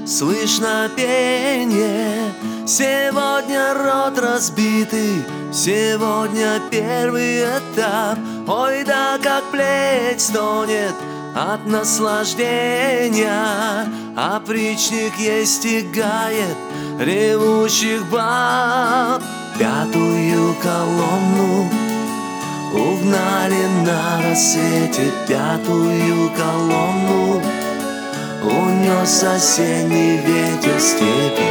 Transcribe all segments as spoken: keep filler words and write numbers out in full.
слышно пение. Сегодня рот разбитый, сегодня первый этап. Ой, да как плеть стонет от наслаждения. Опричник есть и гает ревущих баб. Пятую колонну угнали на рассвете, пятую колонну унес осенний ветер степи.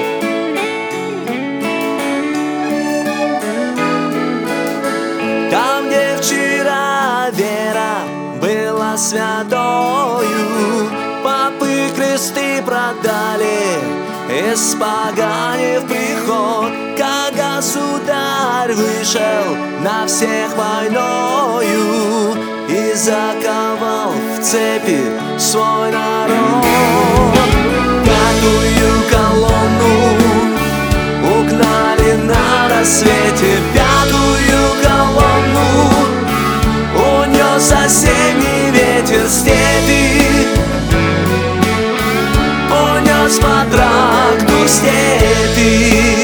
Там, где вчера вера была святою, попы кресты продали, испоганив приход. Когда государь вышел на всех войною и заковал в цепи свой народ. Пятую колонну угнали на рассвете, пятую колонну унес осенний ветер степи, унес по тракту степи.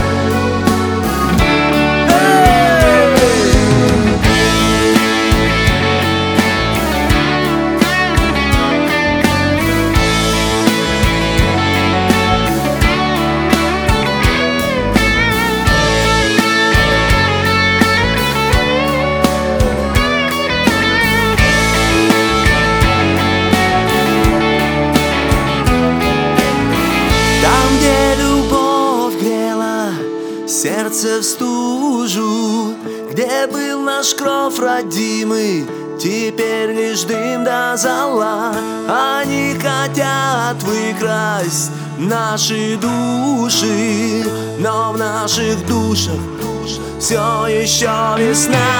Сердце в стужу, где был наш кров родимый, теперь лишь дым да зола. Они хотят выкрасть наши души, но в наших душах все еще весна.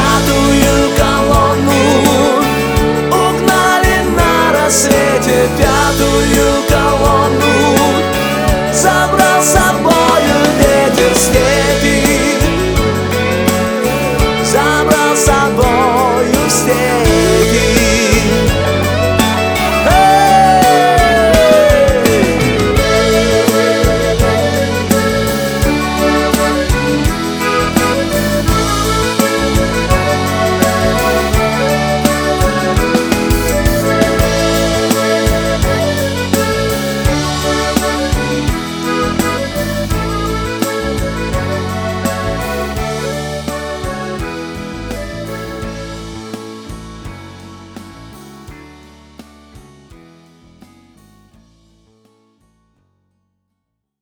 Пятую колонну угнали на рассвете.